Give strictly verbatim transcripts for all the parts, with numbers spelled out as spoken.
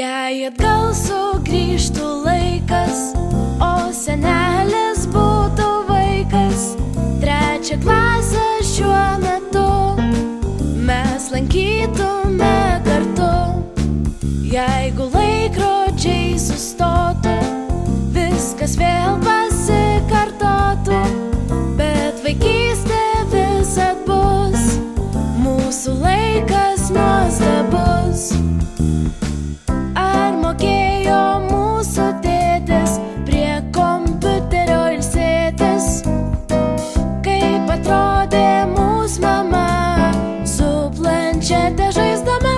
Jei atgal sugrįžtų laikas, o senelis būtų vaikas, trečią klasę šiuo metu mes lankytume kartu. Jeigu laikrodžiai sustotų, viskas vėl pasikartotų, bet vaikystė visad bus, mūsų laikas nuostabus. Ar mokėjo mūsų tėtis prie kompiuterio ilsėtis? Kaip atrodė mūsų mama su planšete žaisdama?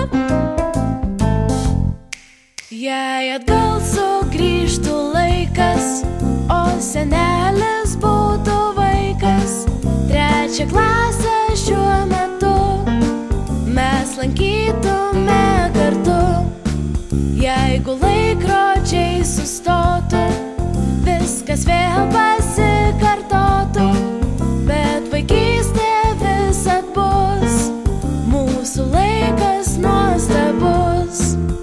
Jei atgal sugrįžtų laikas, o senelis būtų vaikas, trečią klasę šiuo metu mes lankytume kartu. Jeigu laikrodžiai sustotų, viskas vėl pasikartotų, bet vaikystė visad bus, mūsų laikas nuostabus.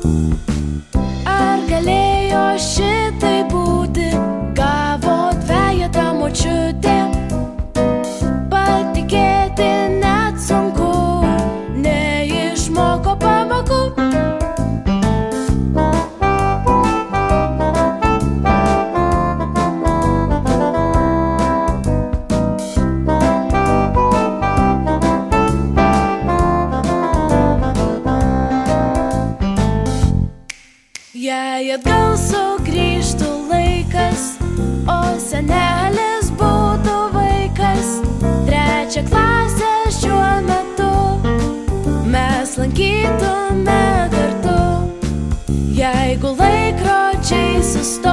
Ar galėjo šitai būti, gavo dvejetą močiutė? Patikėti net sunku, neišmoko pamokų. Jei atgal sugrįžtų laikas, o senelis būtų vaikas, trečią klasę šiuo metu mes lankytume kartu. Jeigu laikrodžiai sustotų,